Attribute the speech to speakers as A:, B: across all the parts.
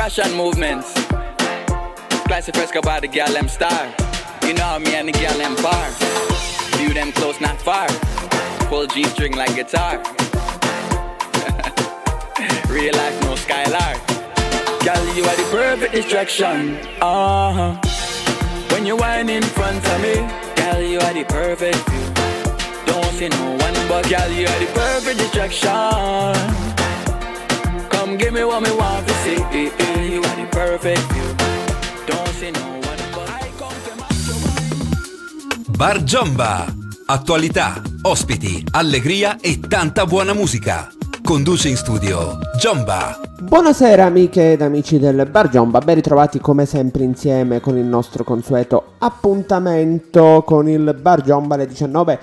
A: Russian movements. Classy fresco by the gal them star. You know me and the gal them bar. View them close, not far. Pull G-string like guitar. Real life, no skylar. Gal, you are the perfect distraction. When you whine in front of me, gal, you are the perfect view. Don't see no one but gal, you are the perfect distraction. Come give me what me want to see. You are the perfect view. Don't see no one but I come to my
B: Bar Giomba. Attualità, ospiti, allegria e tanta buona musica. Conduce in studio Giomba.
C: Buonasera amiche ed amici del Bar Giomba, ben ritrovati come sempre insieme con il nostro consueto appuntamento con il Bar Giomba alle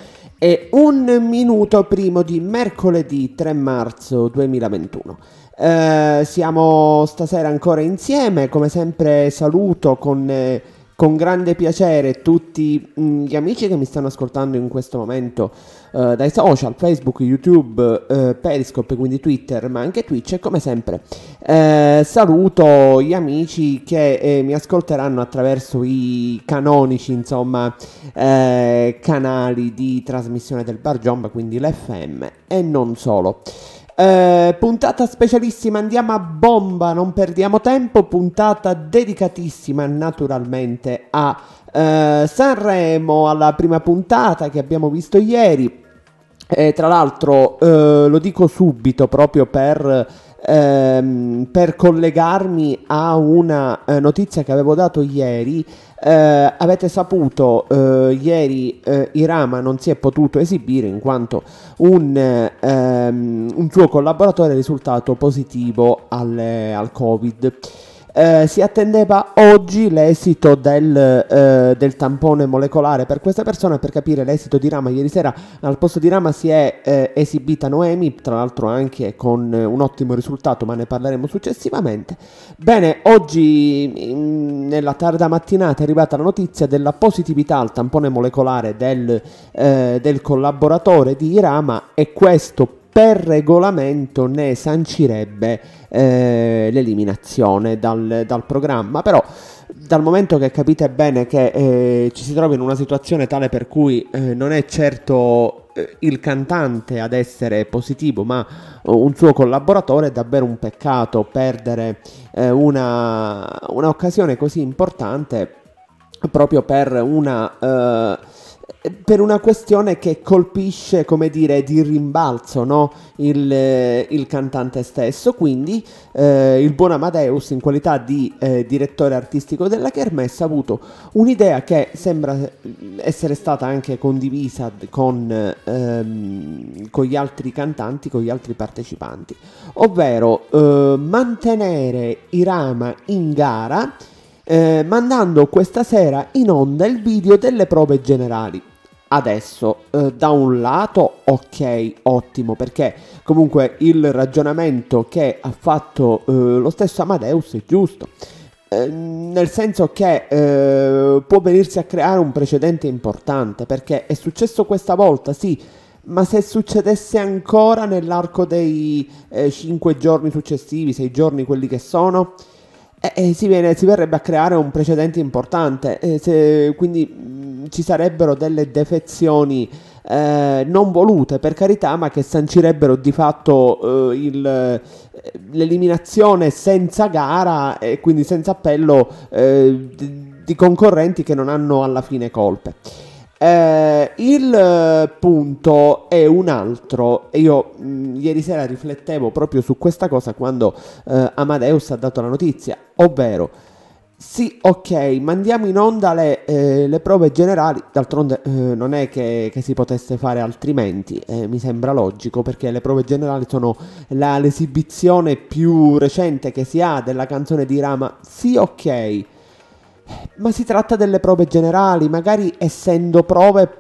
C: 19:01 primo di mercoledì 3 marzo 2021. Siamo stasera ancora insieme, come sempre saluto con grande piacere tutti gli amici che mi stanno ascoltando in questo momento dai social, Facebook, YouTube, Periscope, quindi Twitter, ma anche Twitch, e come sempre saluto gli amici che mi ascolteranno attraverso i canonici, insomma, canali di trasmissione del Bar Giomba, quindi l'FM e non solo. Puntata specialissima, andiamo a bomba, non perdiamo tempo, puntata dedicatissima naturalmente a Sanremo, alla prima puntata che abbiamo visto ieri. Tra l'altro lo dico subito proprio per collegarmi a una notizia che avevo dato ieri. Avete saputo ieri Irama non si è potuto esibire in quanto un suo collaboratore è risultato positivo al Covid. Si attendeva oggi l'esito del tampone molecolare per questa persona. Per capire l'esito di Rama, ieri sera al posto di Rama si è esibita Noemi, tra l'altro anche con un ottimo risultato, ma ne parleremo successivamente. Bene, oggi nella tarda mattinata è arrivata la notizia della positività al tampone molecolare del collaboratore di Rama, e questo per regolamento ne sancirebbe l'eliminazione dal programma. Però dal momento che capite bene che ci si trova in una situazione tale per cui non è certo il cantante ad essere positivo ma un suo collaboratore, è davvero un peccato perdere una occasione così importante proprio per una questione che colpisce, come dire, di rimbalzo, no? il cantante stesso. Quindi il buon Amadeus, in qualità di direttore artistico della Kermesse, ha avuto un'idea che sembra essere stata anche condivisa con gli altri cantanti, con gli altri partecipanti, ovvero mantenere Irama in gara, mandando questa sera in onda il video delle prove generali. Adesso da un lato ok, ottimo, perché comunque il ragionamento che ha fatto lo stesso Amadeus è giusto, nel senso che può venirsi a creare un precedente importante, perché è successo questa volta, sì, ma se succedesse ancora nell'arco dei 5 giorni successivi, 6 giorni quelli che sono, si verrebbe a creare un precedente importante, quindi ci sarebbero delle defezioni non volute, per carità, ma che sancirebbero di fatto l'eliminazione senza gara e quindi senza appello di concorrenti che non hanno alla fine colpe. Il punto è un altro, e io ieri sera riflettevo proprio su questa cosa quando Amadeus ha dato la notizia, ovvero sì, ok, mandiamo in onda le prove generali, d'altronde non è che si potesse fare altrimenti, mi sembra logico, perché le prove generali sono l'esibizione più recente che si ha della canzone di Rama. Sì, ok, ma si tratta delle prove generali, magari essendo prove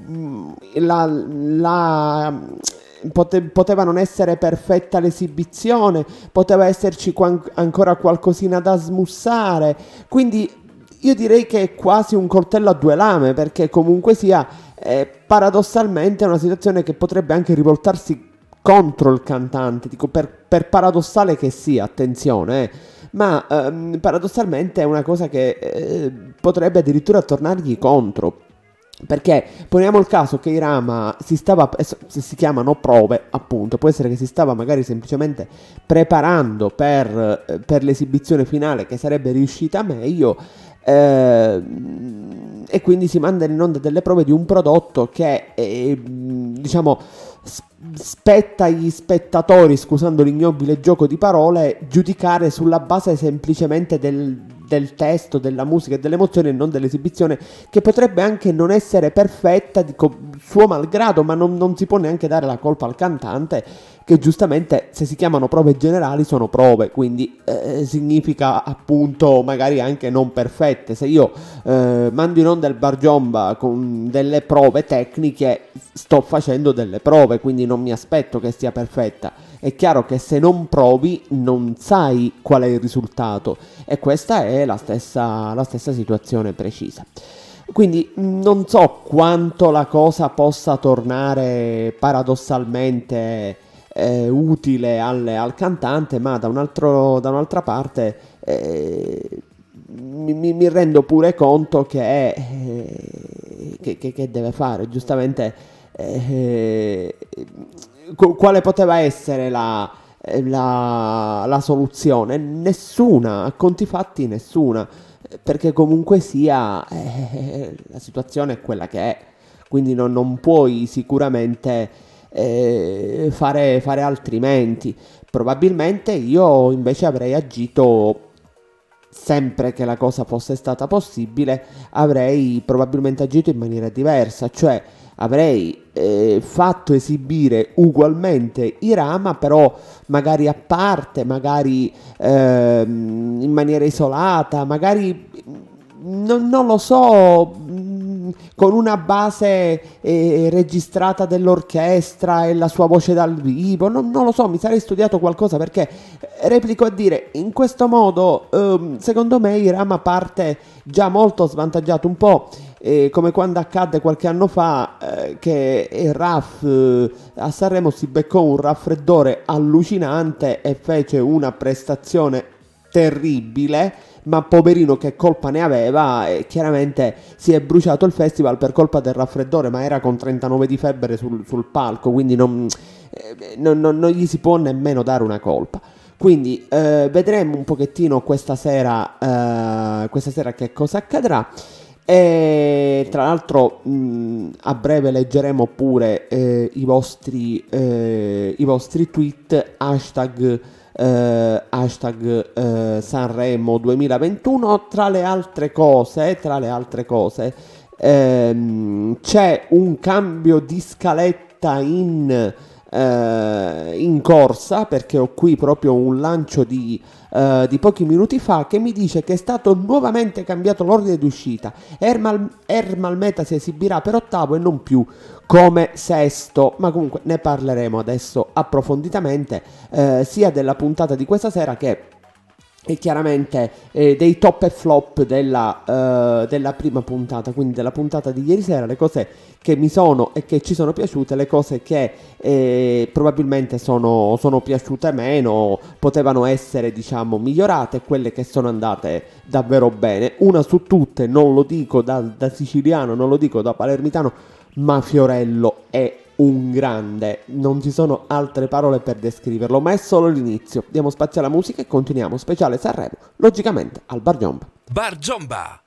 C: poteva non essere perfetta l'esibizione, poteva esserci ancora qualcosina da smussare, quindi io direi che è quasi un coltello a due lame, perché comunque sia paradossalmente è una situazione che potrebbe anche rivoltarsi contro il cantante, dico per paradossale che sia, attenzione, ma paradossalmente è una cosa che potrebbe addirittura tornargli contro. Perché poniamo il caso che Irama si chiamano prove, appunto, può essere che si stava magari semplicemente preparando per l'esibizione finale che sarebbe riuscita meglio, e quindi si mandano in onda delle prove di un prodotto che diciamo spetta agli spettatori, scusando l'ignobile gioco di parole, giudicare sulla base semplicemente del testo, della musica e delle emozioni e non dell'esibizione, che potrebbe anche non essere perfetta suo malgrado, ma non si può neanche dare la colpa al cantante, che giustamente, se si chiamano prove generali, sono prove, quindi significa appunto magari anche non perfette. Se io mando in onda il Bar Giomba con delle prove tecniche, sto facendo delle prove, quindi non mi aspetto che sia perfetta. È chiaro che se non provi non sai qual è il risultato, e questa è la stessa situazione precisa. Quindi non so quanto la cosa possa tornare paradossalmente utile al cantante, ma da un'altra parte mi rendo pure conto che deve fare, giustamente. Quale poteva essere la soluzione? Nessuna, a conti fatti nessuna, perché comunque sia la situazione è quella che è, quindi non puoi sicuramente fare altrimenti. Probabilmente io invece avrei agito, sempre che la cosa fosse stata possibile, avrei probabilmente agito in maniera diversa, cioè avrei fatto esibire ugualmente Irama, però magari a parte, magari in maniera isolata, magari non lo so, con una base registrata dell'orchestra e la sua voce dal vivo, non lo so, mi sarei studiato qualcosa, perché replico a dire, in questo modo secondo me Irama parte già molto svantaggiato, un po' come quando accadde qualche anno fa che il RAF a Sanremo si beccò un raffreddore allucinante e fece una prestazione terribile, ma poverino che colpa ne aveva, e chiaramente si è bruciato il festival per colpa del raffreddore, ma era con 39 di febbre sul palco, quindi non gli si può nemmeno dare una colpa. Quindi vedremo un pochettino questa sera che cosa accadrà. E tra l'altro a breve leggeremo pure i vostri tweet hashtag Sanremo 2021. Tra le altre cose c'è un cambio di scaletta in corsa, perché ho qui proprio un lancio di pochi minuti fa che mi dice che è stato nuovamente cambiato l'ordine di uscita. Ermal Meta si esibirà per ottavo e non più come sesto, ma comunque ne parleremo adesso approfonditamente, sia della puntata di questa sera che e chiaramente dei top e flop della prima puntata, quindi della puntata di ieri sera, le cose che mi sono e che ci sono piaciute, le cose che probabilmente sono piaciute meno, potevano essere diciamo migliorate, quelle che sono andate davvero bene. Una su tutte, non lo dico da siciliano, non lo dico da palermitano, ma Fiorello è un grande, non ci sono altre parole per descriverlo, ma è solo l'inizio. Diamo spazio alla musica e continuiamo speciale Sanremo, logicamente al Bar Giomba.
B: Bar Giomba.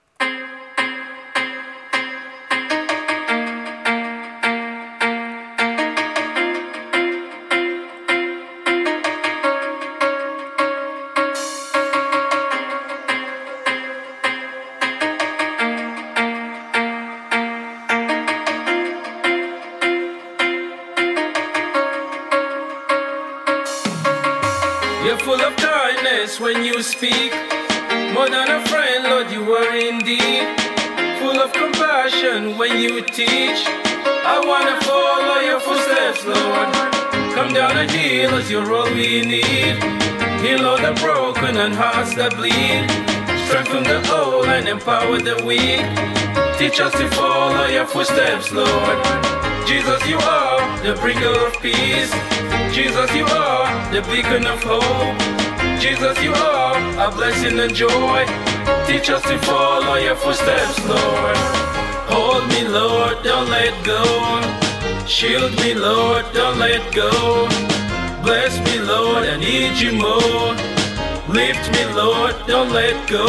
D: When you speak, more than a friend, Lord, you are indeed. Full of compassion when you teach. I wanna follow your footsteps, Lord. Come down and heal us, you're all we need. Heal all the broken and hearts that bleed. Strengthen the old and empower the weak. Teach us to follow your footsteps, Lord. Jesus, you are the bringer of peace. Jesus, you are the beacon of hope. Jesus, you are a blessing and joy. Teach us to follow your footsteps, Lord. Hold me, Lord, don't let go. Shield me, Lord, don't let go. Bless me, Lord, I need you more. Lift me, Lord, don't let go.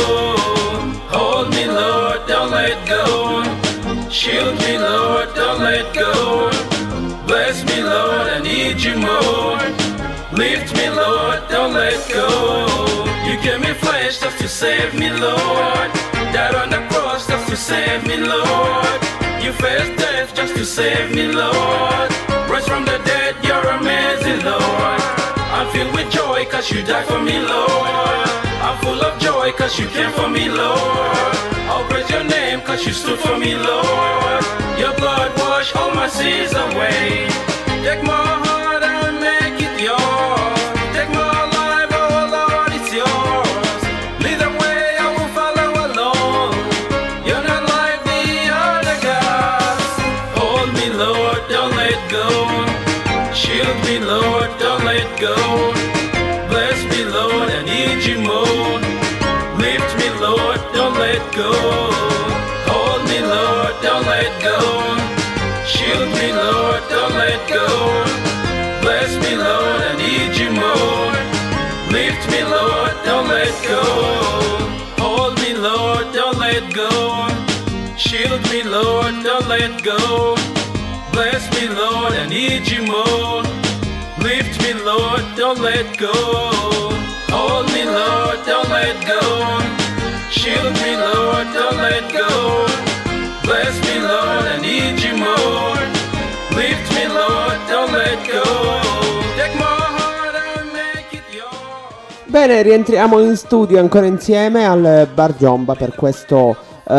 D: Hold me, Lord, don't let go. Shield me, Lord, don't let go. Bless me, Lord, I need you more. Lift me, Lord, don't let go. You gave me flesh just to save me, Lord. Died on the cross just to save me, Lord. You faced death just to save me, Lord. Rise from the dead, you're amazing, Lord. I'm filled with joy cause you died for me, Lord. I'm full of joy cause you came for me, Lord. I'll praise your name cause you stood for me, Lord. Your blood washed all my sins away. Take my heart and make it yours. Take my life, oh Lord, it's yours. Lead the way, I will follow alone. You're not like the other gods. Hold me, Lord, don't let go. Shield me, Lord, don't let go. Bless me, Lord, I need you more. Lift me, Lord, don't let go. Hold me, Lord, don't let go. Shield me, Lord, don't let go. Bless me, Lord, I need you more. Lift me, Lord, don't let go. Hold me, Lord, don't let go. Shield me, Lord, don't let go. Bless me, Lord, I need you more. Lift me, Lord, don't let go. Hold me, Lord, don't let go. Shield me, Lord, don't let go. Bless me, Lord, I need you more. Lift me, Lord, don't let go. Take my heart and make it yours.
C: Bene, rientriamo in studio ancora insieme al Bar Giomba per questo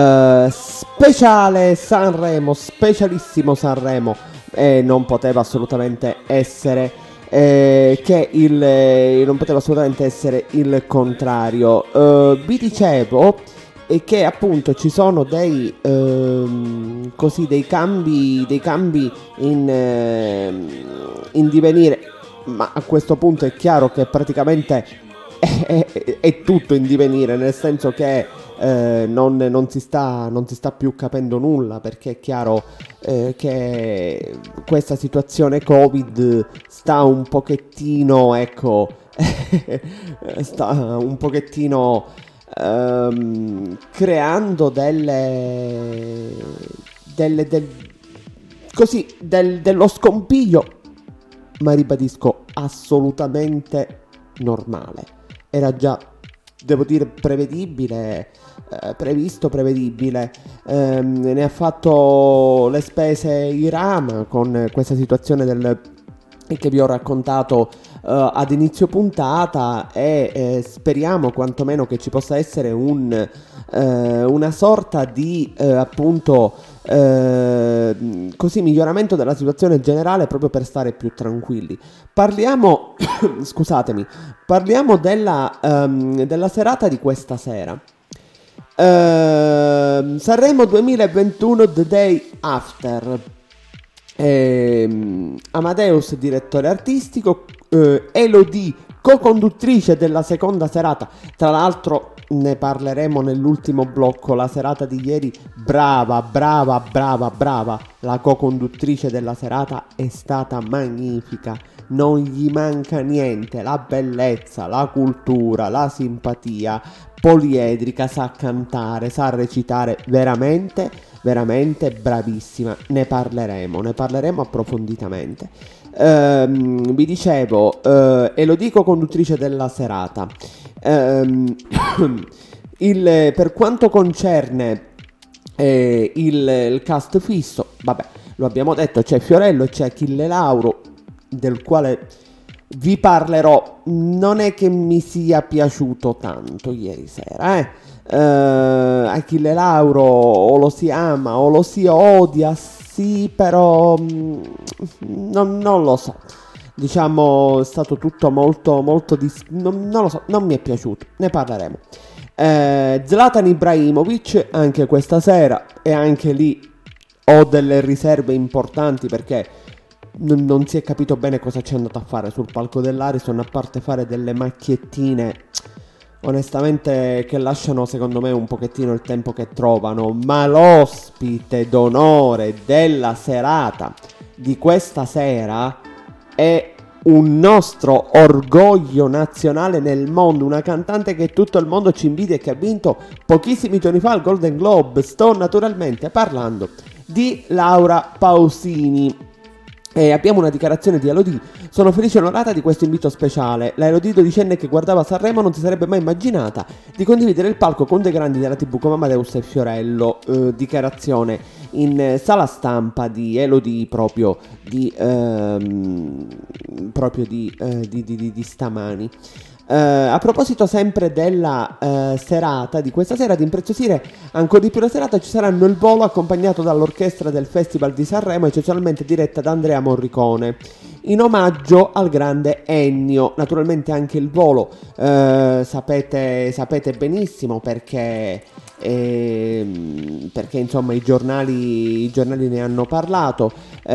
C: speciale Sanremo, specialissimo Sanremo, e non poteva assolutamente essere non poteva assolutamente essere il contrario. Vi dicevo che appunto ci sono dei cambi in divenire, ma a questo punto è chiaro che praticamente è tutto in divenire, nel senso che non si sta più capendo nulla, perché è chiaro che questa situazione Covid sta un pochettino, ecco, sta un pochettino creando dello scompiglio, ma ribadisco assolutamente normale. Era già, devo dire, prevedibile, prevedibile. Ne ha fatto le spese Iram con questa situazione che vi ho raccontato ad inizio puntata, e speriamo quantomeno che ci possa essere una sorta di appunto miglioramento della situazione generale, proprio per stare più tranquilli. Parliamo della serata di questa sera. Sanremo 2021 The Day After. Amadeus direttore artistico, Elodie co-conduttrice della seconda serata. Tra l'altro ne parleremo nell'ultimo blocco. La serata di ieri, brava, la co-conduttrice della serata è stata magnifica, non gli manca niente, la bellezza, la cultura, la simpatia, poliedrica, sa cantare, sa recitare, veramente bravissima. Ne parleremo approfonditamente. Vi dicevo, e lo dico conduttrice della serata. Per quanto concerne il cast fisso, vabbè, lo abbiamo detto, c'è Fiorello, c'è Achille Lauro, del quale vi parlerò. Non è che mi sia piaciuto tanto ieri sera, Achille Lauro o lo si ama o lo si odia, sì, però non lo so, diciamo è stato tutto molto non lo so, non mi è piaciuto, ne parleremo. Zlatan Ibrahimovic anche questa sera, e anche lì ho delle riserve importanti, perché non si è capito bene cosa c'è andato a fare sul palco dell'Ariston, a parte fare delle macchiettine onestamente che lasciano secondo me un pochettino il tempo che trovano. Ma l'ospite d'onore della serata di questa sera è un nostro orgoglio nazionale nel mondo, una cantante che tutto il mondo ci invidia e che ha vinto pochissimi giorni fa il Golden Globe. Sto naturalmente parlando di Laura Pausini. E abbiamo una dichiarazione di Elodie: sono felice e onorata di questo invito speciale. La Elodie dodicenne che guardava Sanremo non si sarebbe mai immaginata di condividere il palco con dei grandi della TV come Amadeus e Fiorello. Dichiarazione in sala stampa di Elodie proprio di stamani. A proposito sempre della serata di questa sera, di impreziosire ancora di più la serata, ci saranno il volo accompagnato dall'orchestra del Festival di Sanremo, eccezionalmente diretta da Andrea Morricone, in omaggio al grande Ennio. Naturalmente anche il volo sapete benissimo perché insomma i giornali ne hanno parlato.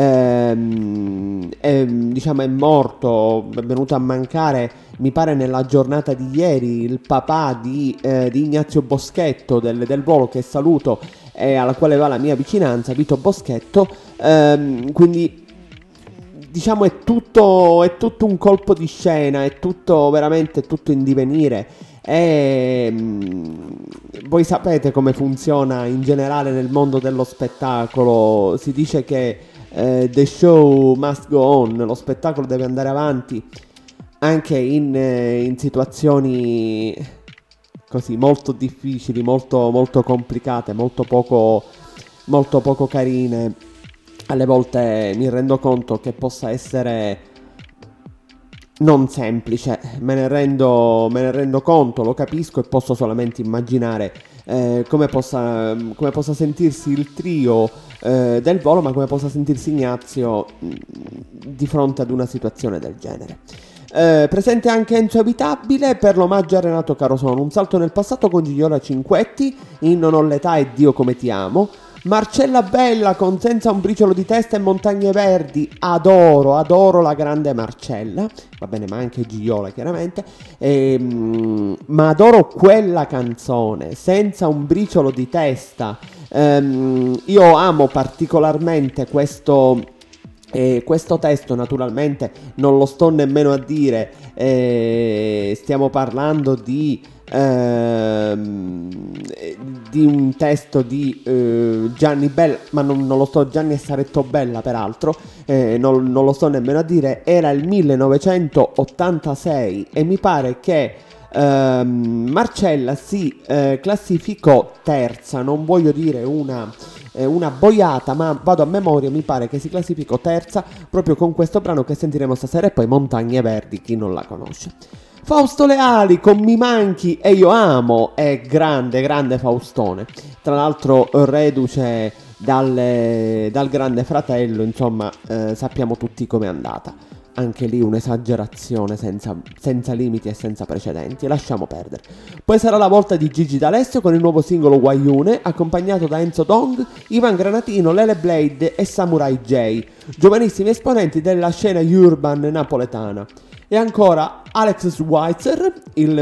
C: Diciamo è morto, è venuto a mancare, mi pare nella giornata di ieri, il papà di Ignazio Boschetto del volo, che saluto e alla quale va la mia vicinanza, Vito Boschetto. Quindi diciamo è tutto un colpo di scena, è tutto veramente tutto in divenire. E voi sapete come funziona in generale nel mondo dello spettacolo. Si dice che the show must go on, lo spettacolo deve andare avanti anche in situazioni così molto difficili, molto complicate, molto poco carine. Alle volte mi rendo conto che possa essere non semplice, me ne rendo conto, lo capisco e posso solamente immaginare come possa sentirsi il trio del volo, ma come possa sentirsi Ignazio di fronte ad una situazione del genere. Presente anche Enzo Abitabile per l'omaggio a Renato Carosone, un salto nel passato con Gigliola Cinquetti in Non ho l'età e Dio come ti amo. Marcella Bella con Senza un briciolo di testa e Montagne Verdi, adoro la grande Marcella, va bene, ma anche Gigliola chiaramente, ma adoro quella canzone, Senza un briciolo di testa. Io amo particolarmente questo testo, naturalmente non lo sto nemmeno a dire, stiamo parlando di un testo di Gianni Bella, ma non lo sto, Gianni e Saretto Bella peraltro, non lo sto nemmeno a dire. Era il 1986 e mi pare che Marcella si classificò terza, non voglio dire una boiata, ma vado a memoria, mi pare che si classificò terza proprio con questo brano che sentiremo stasera, e poi Montagne Verdi, chi non la conosce. Fausto Leali con Mi manchi e io amo, è grande Faustone, tra l'altro reduce dal Grande Fratello, insomma sappiamo tutti com'è andata, anche lì un'esagerazione senza limiti e senza precedenti, lasciamo perdere. Poi sarà la volta di Gigi D'Alessio con il nuovo singolo Guaiune, accompagnato da Enzo Dong, Ivan Granatino, Lele Blade e Samurai J, giovanissimi esponenti della scena urban napoletana. E ancora Alex Schweitzer, il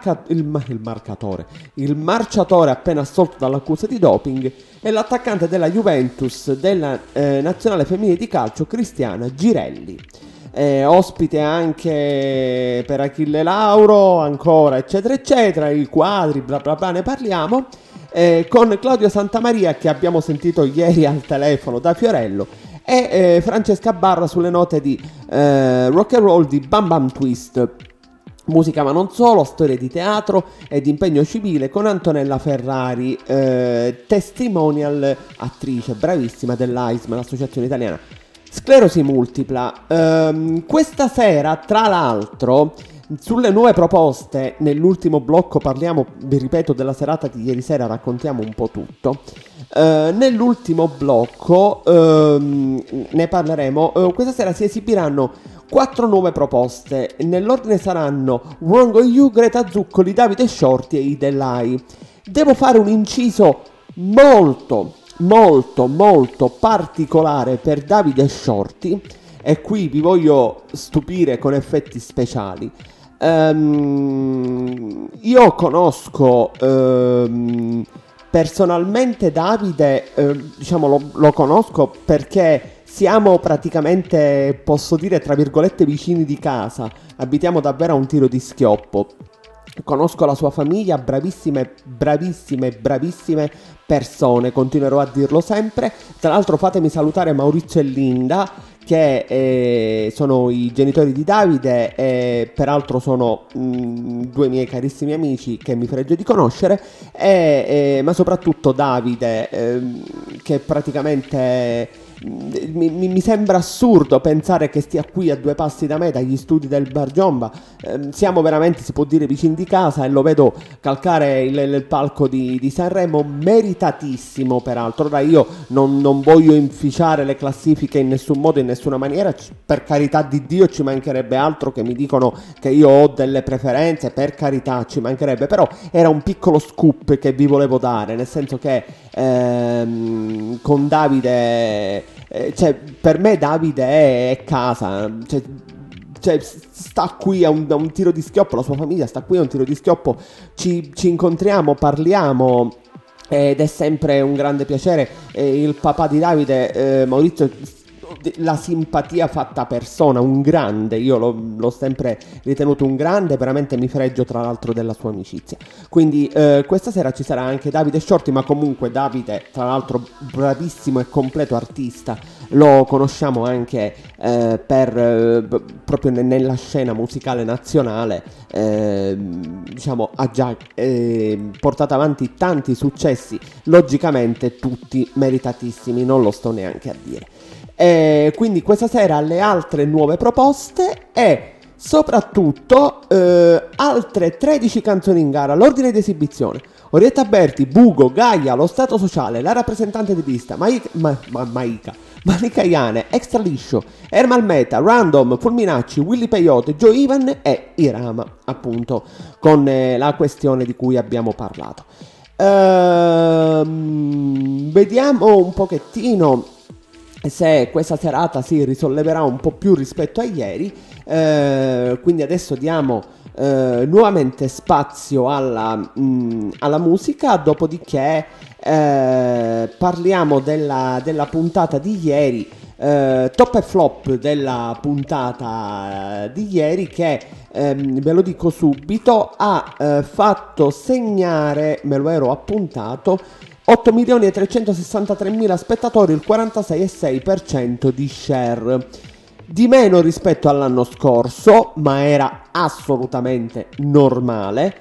C: marciatore appena assolto dall'accusa di doping, e l'attaccante della Juventus della nazionale femminile di calcio Cristiana Girelli. Ospite anche per Achille Lauro, ancora eccetera, il quadri, bla bla bla, ne parliamo, con Claudio Santamaria, che abbiamo sentito ieri al telefono da Fiorello, e Francesca Barra sulle note di rock and roll di Bam Bam Twist. Musica ma non solo, storie di teatro e di impegno civile con Antonella Ferrari, testimonial, attrice bravissima dell'AISM, l'associazione italiana sclerosi multipla. Questa sera, tra l'altro, sulle nuove proposte, nell'ultimo blocco parliamo, vi ripeto, della serata di ieri sera, raccontiamo un po' tutto. Nell'ultimo blocco ne parleremo. Questa sera si esibiranno 4 nuove proposte. Nell'ordine saranno Wrong on You, Greta Zuccoli, Davide Shorty e Idelai. Devo fare un inciso molto particolare per Davide Shorty, e qui vi voglio stupire con effetti speciali. Io conosco personalmente Davide, diciamo lo conosco perché siamo praticamente, posso dire tra virgolette, vicini di casa, abitiamo davvero a un tiro di schioppo. Conosco la sua famiglia, bravissime persone, continuerò a dirlo sempre. Tra l'altro fatemi salutare Maurizio e Linda, che sono i genitori di Davide e peraltro sono due miei carissimi amici che mi fregio di conoscere, ma soprattutto Davide, che praticamente mi sembra assurdo pensare che stia qui a 2 passi da me, dagli studi del Bar Giomba. Siamo veramente, si può dire, vicini di casa, e lo vedo calcare il palco di Sanremo, meritatissimo peraltro. Ora io non voglio inficiare le classifiche in nessun modo, in nessuna maniera, per carità di Dio, ci mancherebbe altro che mi dicono che io ho delle preferenze, per carità, ci mancherebbe, però era un piccolo scoop che vi volevo dare, nel senso che con Davide, cioè per me Davide è casa, cioè sta qui a un tiro di schioppo, la sua famiglia sta qui a un tiro di schioppo, ci incontriamo, parliamo, ed è sempre un grande piacere. Il papà di Davide, Maurizio, la simpatia fatta persona, un grande, io l'ho sempre ritenuto un grande, veramente mi fregio tra l'altro della sua amicizia. Quindi questa sera ci sarà anche Davide Shorty, ma comunque Davide tra l'altro bravissimo e completo artista, lo conosciamo anche proprio nella scena musicale nazionale, diciamo ha già portato avanti tanti successi, logicamente tutti meritatissimi, non lo sto neanche a dire. Quindi questa sera le altre nuove proposte e soprattutto altre 13 canzoni in gara. L'ordine di esibizione: Orietta Berti, Bugo, Gaia, Lo Stato Sociale, La Rappresentante di Lista, Malika Iane, Extra Liscio, Ermal Meta, Random, Fulminacci, Willy Peyote, Joe Ivan e Irama, appunto, con la questione di cui abbiamo parlato. Vediamo un pochettino se questa serata si risolleverà un po' più rispetto a ieri, quindi adesso diamo nuovamente spazio alla musica, dopodiché parliamo della puntata di ieri, top e flop della puntata di ieri, che ve lo dico subito, ha fatto segnare, me lo ero appuntato, 8.363.000 spettatori, il 46,6% di share, di meno rispetto all'anno scorso, ma era assolutamente normale,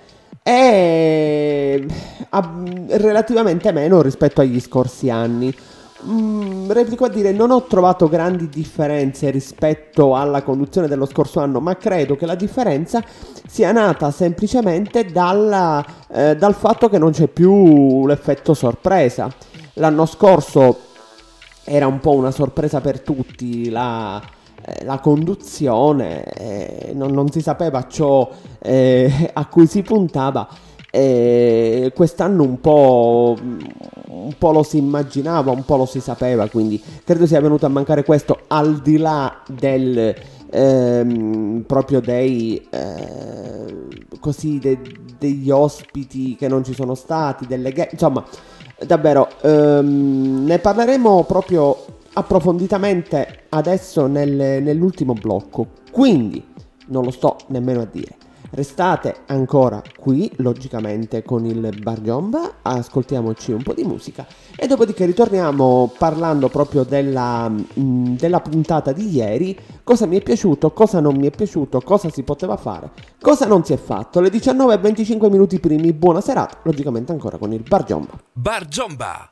C: e relativamente meno rispetto agli scorsi anni. Replico a dire, non ho trovato grandi differenze rispetto alla conduzione dello scorso anno, ma credo che la differenza sia nata semplicemente dal fatto che non c'è più l'effetto sorpresa. L'anno scorso era un po' una sorpresa per tutti la conduzione, non si sapeva ciò a cui si puntava. Quest'anno un po' lo si immaginava, un po' lo si sapeva, quindi credo sia venuto a mancare questo, al di là del proprio degli ospiti che non ci sono stati, insomma davvero ne parleremo proprio approfonditamente adesso nell'ultimo blocco, quindi non lo sto nemmeno a dire. Restate ancora qui, logicamente, con il Bar Giomba, ascoltiamoci un po' di musica e dopodiché ritorniamo parlando proprio della puntata di ieri, cosa mi è piaciuto, cosa non mi è piaciuto, cosa si poteva fare, cosa non si è fatto. Le 19:25 primi, buona serata, logicamente ancora con il Bar Giomba.
B: Bar Giomba.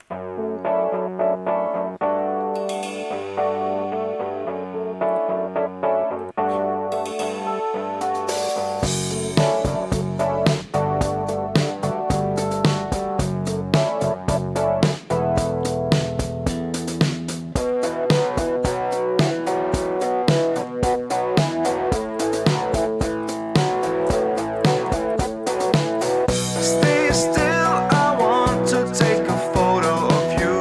E: Stay still, I want to take a photo of you.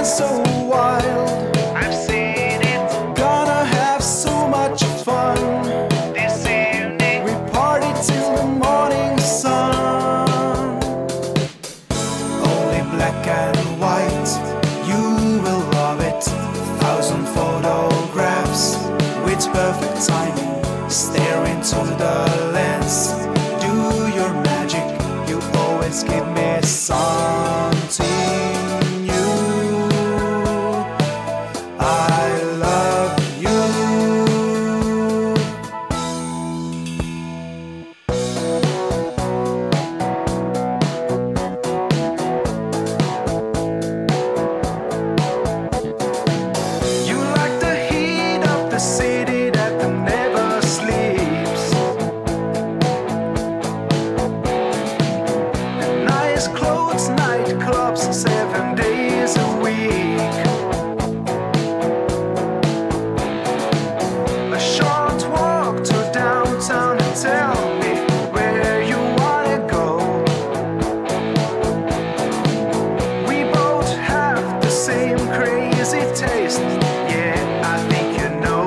E: dance so wild.
F: I've seen it
E: Gonna have so much fun.
F: this evening.
E: We party till the morning sun. Only black and white, you will love it. 1,000 photographs with perfect timing. Stare into the lens. Do your magic. You always give me something new. I love you. You like the heat of the city that never sleeps. Nice clothes, nightclubs, 7 days a week. A short walk to downtown and tell me where you wanna go. We both have the same crazy taste. Yeah, I think you know.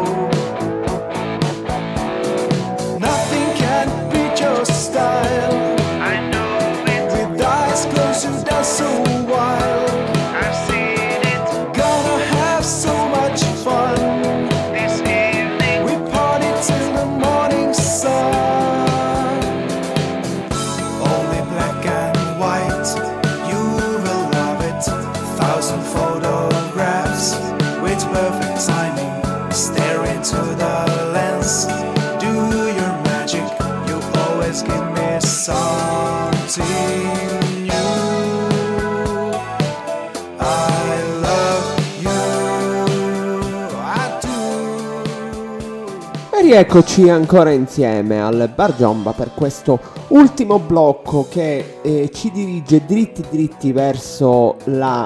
E: Nothing can beat your style.
F: I know it.
E: With eyes closed, you dance so wild.
F: I've seen it
E: Gonna have so much fun.
F: this evening.
E: We party till the morning sun. Only black and white, you will love it. 1,000 photographs with perfect timing. Stare into the lens. Do your magic. You always give me something new. I love you. I do.
C: E rieccoci ancora insieme al Bar Giomba per questo ultimo blocco che ci dirige dritti verso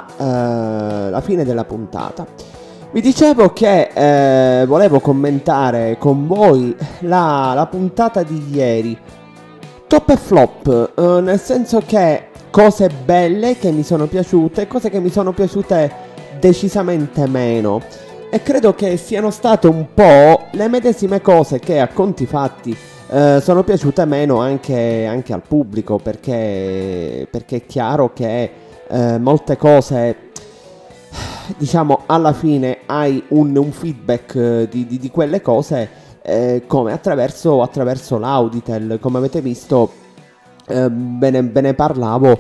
C: la fine della puntata. Vi dicevo che volevo commentare con voi la puntata di ieri, top e flop, nel senso che cose belle che mi sono piaciute, cose che mi sono piaciute decisamente meno. E credo che siano state un po' le medesime cose che a conti fatti sono piaciute meno anche al pubblico, perché è chiaro che molte cose, diciamo, alla fine hai un feedback di quelle cose, come attraverso l'Auditel, come avete visto. Ve ne parlavo,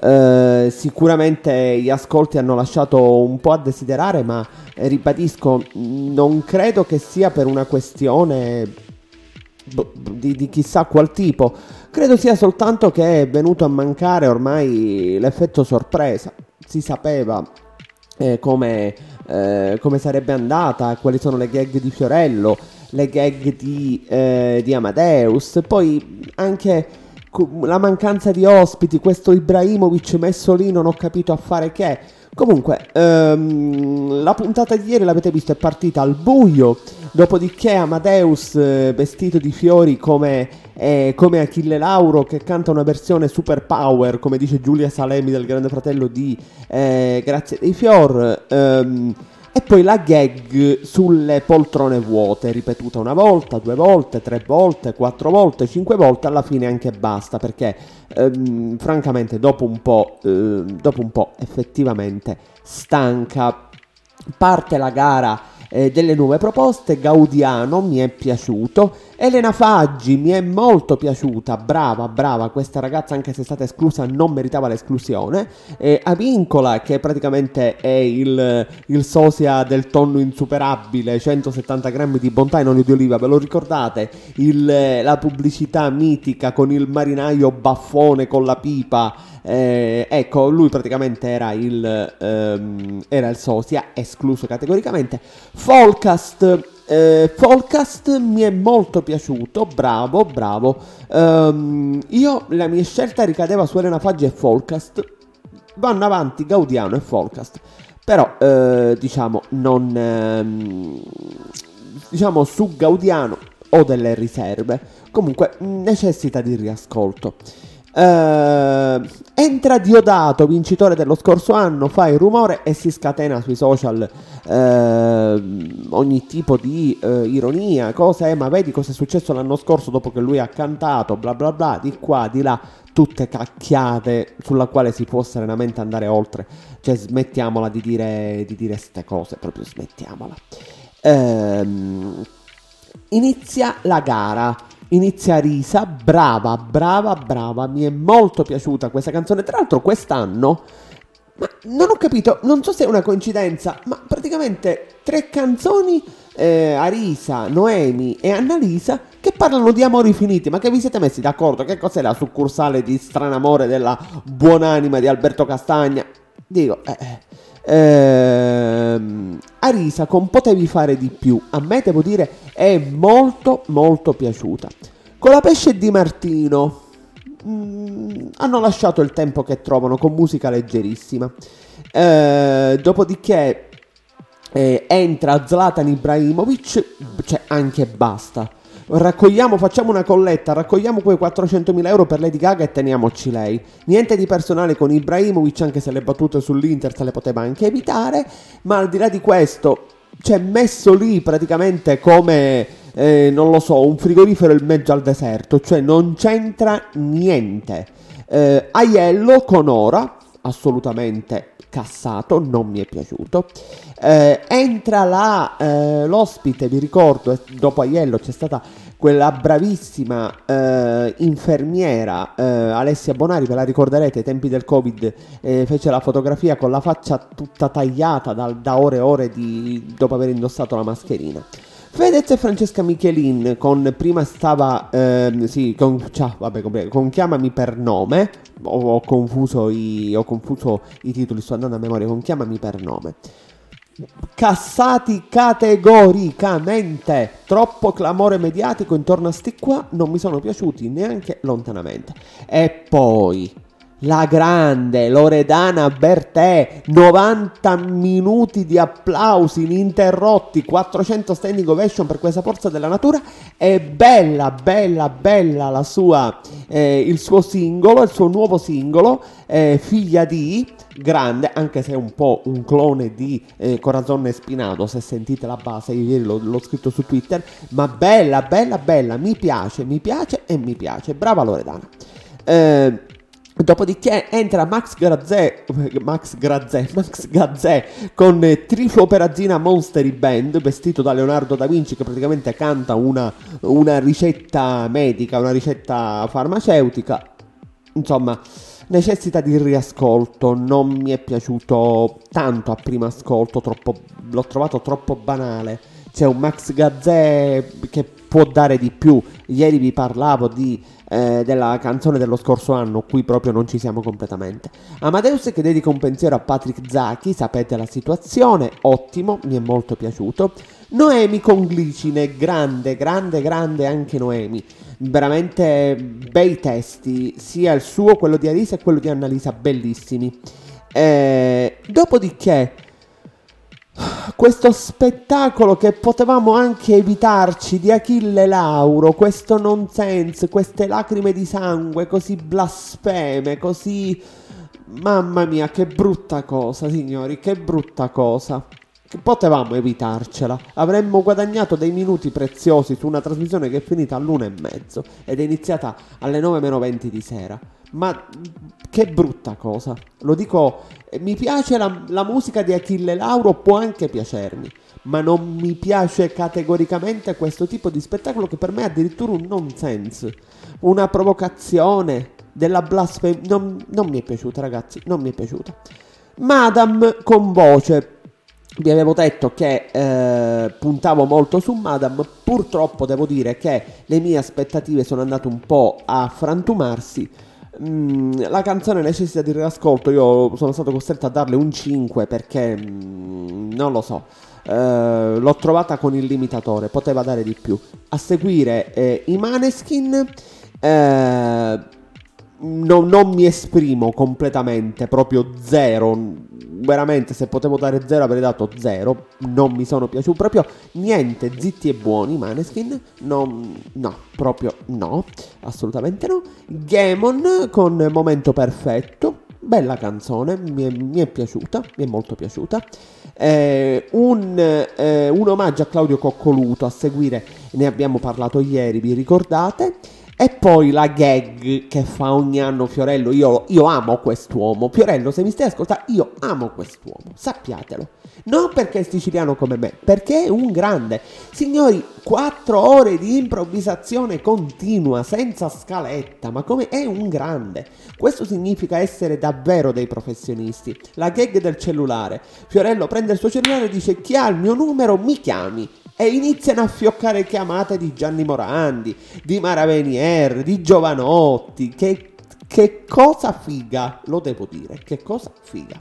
C: sicuramente gli ascolti hanno lasciato un po' a desiderare, ma ribadisco, non credo che sia per una questione di chissà qual tipo. Credo sia soltanto che è venuto a mancare ormai l'effetto sorpresa. Si sapeva come sarebbe andata, quali sono le gag di Fiorello, le gag di Amadeus, poi anche la mancanza di ospiti, questo Ibrahimovic messo lì non ho capito a fare che. Comunque la puntata di ieri l'avete visto, è partita al buio, dopodiché Amadeus vestito di fiori come Achille Lauro, che canta una versione super power, come dice Giulia Salemi del Grande Fratello di Grazie dei Fior. E poi la gag sulle poltrone vuote, ripetuta una volta, 2 volte, 3 volte, 4 volte, 5 volte, alla fine anche basta, perché francamente dopo un po' effettivamente stanca. Parte la gara delle nuove proposte. Gaudiano mi è piaciuto, Elena Faggi mi è molto piaciuta, brava questa ragazza, anche se è stata esclusa non meritava l'esclusione. Avincola, che praticamente è il sosia del tonno insuperabile, 170 grammi di bontà in olio di oliva, ve lo ricordate? La pubblicità mitica con il marinaio baffone con la pipa. Ecco, lui praticamente era il sosia, escluso categoricamente. Folcast mi è molto piaciuto, bravo. Io, la mia scelta ricadeva su Elena Faggi e Folcast. Vanno avanti Gaudiano e Folcast, però diciamo su Gaudiano ho delle riserve. Comunque necessita di riascolto. Entra Diodato, vincitore dello scorso anno, fa il rumore e si scatena sui social ogni tipo di ironia, cosa ma vedi cosa è successo l'anno scorso dopo che lui ha cantato, bla bla bla, di qua, di là, tutte cacchiate sulla quale si può serenamente andare oltre. Cioè smettiamola di dire ste cose, proprio smettiamola. Inizia la gara, inizia Risa, brava, mi è molto piaciuta questa canzone. Tra l'altro quest'anno, ma non ho capito, non so se è una coincidenza, ma praticamente 3 canzoni, Arisa, Noemi e Annalisa, che parlano di amori finiti. Ma che vi siete messi d'accordo? Che cos'è la succursale di Stranamore della Buonanima di Alberto Castagna? Dico, Arisa con Potevi fare di più, a me devo dire è molto molto piaciuta. Con la Pesce Di Martino hanno lasciato il tempo che trovano con musica leggerissima. Dopodiché entra Zlatan Ibrahimovic, cioè anche basta. Facciamo una colletta, raccogliamo quei 400.000 euro per Lady Gaga e teniamoci lei. Niente di personale con Ibrahimovic, anche se le battute sull'Inter se le poteva anche evitare, ma al di là di questo, cioè messo lì praticamente come, non lo so, un frigorifero in mezzo al deserto, cioè non c'entra niente. Aiello con Ora, assolutamente cassato, non mi è piaciuto. Entra l'ospite, vi ricordo, dopo Aiello c'è stata quella bravissima infermiera Alessia Bonari, ve la ricorderete, ai tempi del Covid fece la fotografia con la faccia tutta tagliata da ore e ore dopo aver indossato la mascherina. Fedez e Francesca Michelin prima stava con Chiamami per nome, ho confuso i titoli, sto andando a memoria, con Chiamami per nome. Cassati categoricamente, troppo clamore mediatico intorno a sti qua, non mi sono piaciuti neanche lontanamente. E poi la grande Loredana Bertè, 90 minuti di applausi ininterrotti, 400 standing ovation per questa forza della natura. È bella la sua, il suo singolo, il suo nuovo singolo, Figlia di, grande, anche se è un po' un clone di Corazon e Spinado, se sentite la base, io ieri l'ho scritto su Twitter, ma bella, mi piace, brava Loredana. Dopodiché entra Max Gazzè con Trifo Perazina Monstery Band, vestito da Leonardo da Vinci, che praticamente canta una ricetta medica, una ricetta farmaceutica. Insomma, necessita di riascolto, non mi è piaciuto tanto a primo ascolto, l'ho trovato troppo banale. C'è un Max Gazzè che può dare di più. Ieri vi parlavo della canzone dello scorso anno, qui proprio non ci siamo completamente. Amadeus che dedica un pensiero a Patrick Zaki, sapete la situazione, ottimo, mi è molto piaciuto. Noemi con Glicine, grande anche Noemi, veramente bei testi, sia il suo, quello di Arisa e quello di Annalisa, bellissimi. Dopodiché questo spettacolo che potevamo anche evitarci di Achille Lauro, questo nonsense, queste lacrime di sangue così blasfeme, così, mamma mia, che brutta cosa, signori, che brutta cosa. Potevamo evitarcela, avremmo guadagnato dei minuti preziosi su una trasmissione che è finita all'1:30 ed è iniziata alle 9:20 di sera. Ma che brutta cosa, lo dico, mi piace la musica di Achille Lauro, può anche piacermi, ma non mi piace categoricamente questo tipo di spettacolo che per me è addirittura un nonsense, una provocazione, della blasfemia, non mi è piaciuta, ragazzi, non mi è piaciuta. Madame con voce, vi avevo detto che puntavo molto su Madame, purtroppo devo dire che le mie aspettative sono andate un po' a frantumarsi. La canzone necessita di riascolto, io sono stato costretto a darle un 5 perché non lo so, l'ho trovata con il limitatore, poteva dare di più. A seguire i Maneskin, non mi esprimo completamente, proprio zero. Veramente, se potevo dare 0 avrei dato 0. Non mi sono piaciuti proprio niente. Zitti e buoni Maneskin. No, proprio no, assolutamente no. Gamon con Momento Perfetto, bella canzone, mi è piaciuta, mi è molto piaciuta. Un omaggio a Claudio Coccoluto, a seguire ne abbiamo parlato ieri, vi ricordate? E poi la gag che fa ogni anno Fiorello. Io amo quest'uomo. Fiorello, se mi stai ascoltando, io amo quest'uomo, sappiatelo. Non perché è siciliano come me, perché è un grande. Signori, 4 ore di improvvisazione continua, senza scaletta, ma come è un grande. Questo significa essere davvero dei professionisti. La gag del cellulare. Fiorello prende il suo cellulare e dice: chi ha il mio numero mi chiami. E iniziano a fioccare chiamate di Gianni Morandi, di Mara Venier, di Giovanotti. Che cosa figa, lo devo dire, che cosa figa.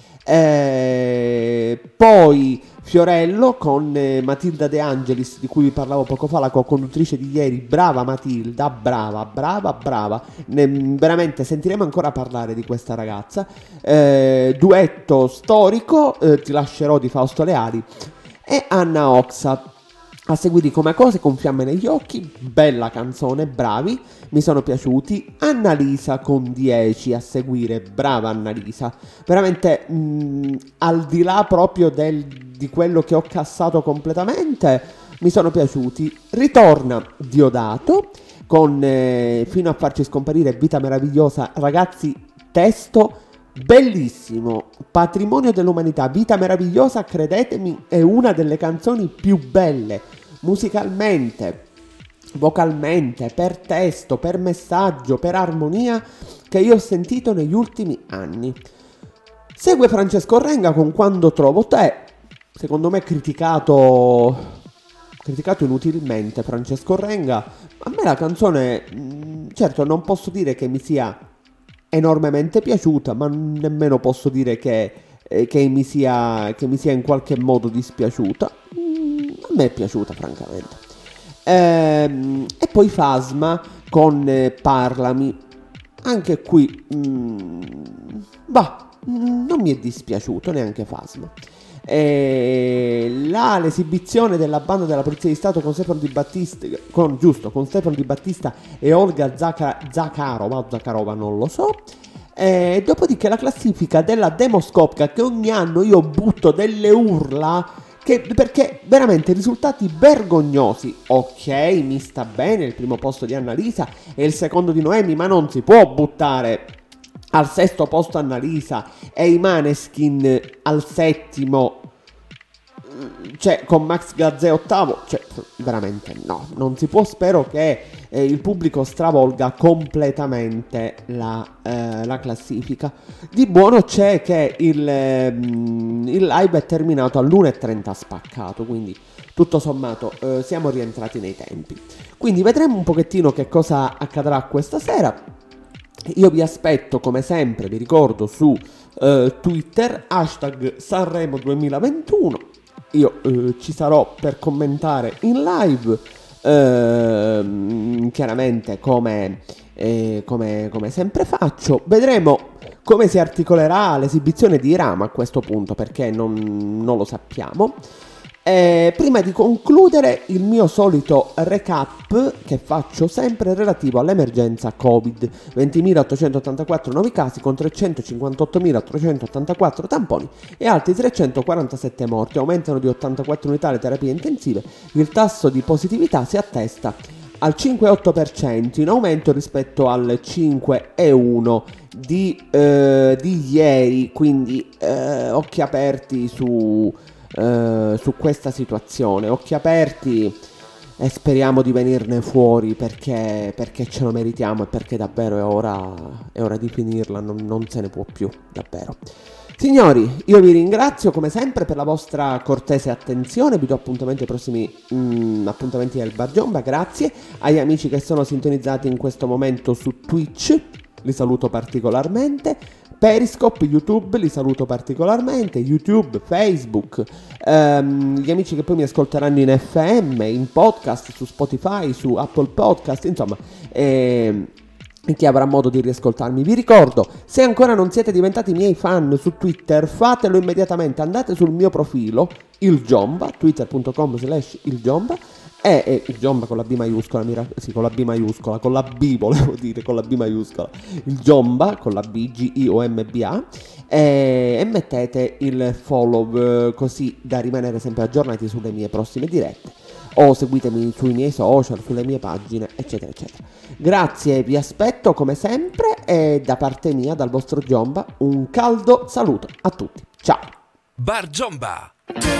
C: Poi Fiorello con Matilda De Angelis, di cui vi parlavo poco fa, la co-conduttrice di ieri. Brava Matilda, brava. Veramente sentiremo ancora parlare di questa ragazza. Duetto storico, Ti lascerò di Fausto Leali e Anna Oxa. A seguire Come Cose con Fiamme negli occhi, bella canzone, bravi, mi sono piaciuti. Annalisa con 10 a seguire, brava Annalisa, veramente al di là proprio di quello che ho cassato completamente, mi sono piaciuti. Ritorna Diodato con Fino a farci scomparire, Vita meravigliosa, ragazzi, testo bellissimo, patrimonio dell'umanità. Vita meravigliosa, credetemi, è una delle canzoni più belle musicalmente, vocalmente, per testo, per messaggio, per armonia che io ho sentito negli ultimi anni. Segue Francesco Renga con Quando trovo te, secondo me criticato inutilmente Francesco Renga. A me la canzone, certo non posso dire che mi sia enormemente piaciuta, ma nemmeno posso dire che mi sia in qualche modo dispiaciuta. A me è piaciuta francamente. E poi Fasma con Parlami, anche qui non mi è dispiaciuto neanche Fasma. L'esibizione della banda della Polizia di Stato con Stefano Di Battista, con Stefano Di Battista e Olga Zakharova, non lo so. Dopodiché la classifica della Demoscopica, che ogni anno io butto delle urla, perché veramente risultati vergognosi. Ok, mi sta bene il primo posto di Annalisa e il secondo di Noemi, ma non si può buttare al 6° posto Annalisa e i Maneskin al 7°, cioè con Max Gazzè 8°, cioè veramente no, non si può. Spero che il pubblico stravolga completamente la classifica. Di buono c'è che il live è terminato all'1:30 spaccato, quindi tutto sommato siamo rientrati nei tempi. Quindi vedremo un pochettino che cosa accadrà questa sera. Io vi aspetto come sempre, vi ricordo, su Twitter, #Sanremo 2021. Io ci sarò per commentare in live, chiaramente come sempre faccio. Vedremo come si articolerà l'esibizione di Irama a questo punto, perché non lo sappiamo. Prima di concludere, il mio solito recap che faccio sempre relativo all'emergenza Covid: 20.884 nuovi casi con 358.384 tamponi e altri 347 morti. Aumentano di 84 unità le terapie intensive. Il tasso di positività si attesta al 5,8%, in aumento rispetto al 5,1% di ieri. Quindi occhi aperti su questa situazione, occhi aperti, e speriamo di venirne fuori, perché ce lo meritiamo e perché davvero è ora di finirla, non se ne può più, davvero. Signori, io vi ringrazio come sempre per la vostra cortese attenzione, vi do appuntamento ai prossimi appuntamenti del Bar Giomba. Grazie agli amici che sono sintonizzati in questo momento su Twitch, li saluto particolarmente. Periscope, YouTube, li saluto particolarmente, YouTube, Facebook, gli amici che poi mi ascolteranno in FM, in podcast, su Spotify, su Apple Podcast, insomma, e chi avrà modo di riascoltarmi. Vi ricordo, se ancora non siete diventati miei fan su Twitter, fatelo immediatamente, andate sul mio profilo, il Giomba, twitter.com/ilgiomba, e il Giomba con la B maiuscola, con la B maiuscola, con la B volevo dire, con la B maiuscola, il Giomba con la B, Giomba, e mettete il follow così da rimanere sempre aggiornati sulle mie prossime dirette, o seguitemi sui miei social, sulle mie pagine, eccetera eccetera. Grazie, vi aspetto come sempre, e da parte mia, dal vostro Giomba, un caldo saluto a tutti. Ciao.
B: Bar Giomba.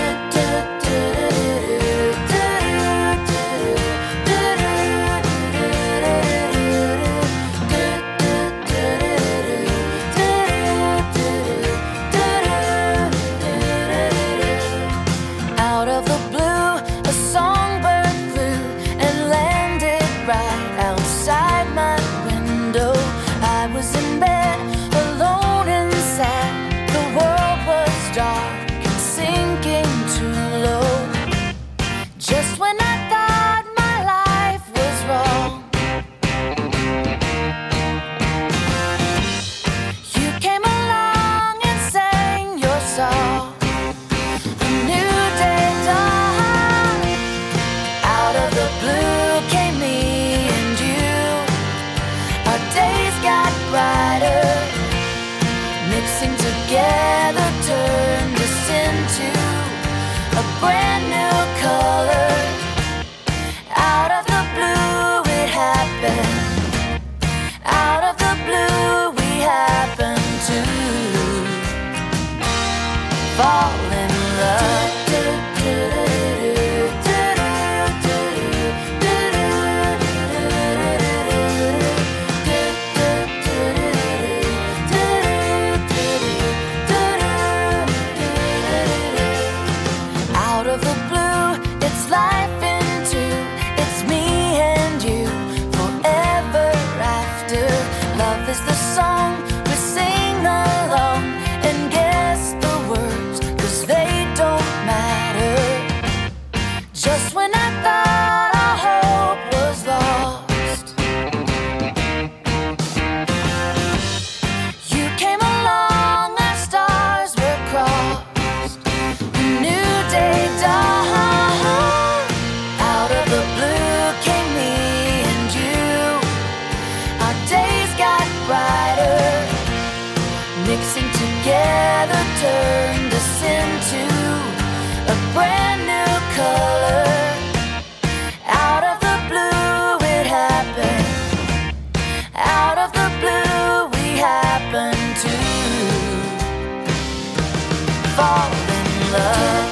G: Out of the blue, a songbird flew and landed right outside my window. I was in bed, alone and sad. The world was dark and sinking too low. Just when I thought my life was wrong, you came along and sang your song. A new day dawned. Out of the blue came me and you. Our days got brighter. Mixing together turned us into a brand new color. Out of the blue it happened. Out of the blue we happened to fall in love. Out of the blue, it's life in two. It's me and you forever after. Love is the song we sing along and guess the words, 'cause they don't matter. Just when I thought our hope was lost, you came along, our stars were crossed. A new day dawned. Out of the blue came me and you. Our days got brighter. Mixing together turned us into a brand new color. Out of the blue it happened. Out of the blue we happened to fall in love.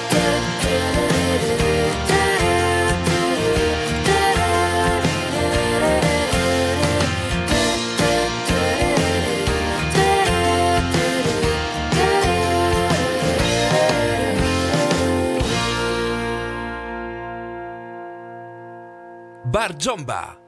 B: Bar Giomba.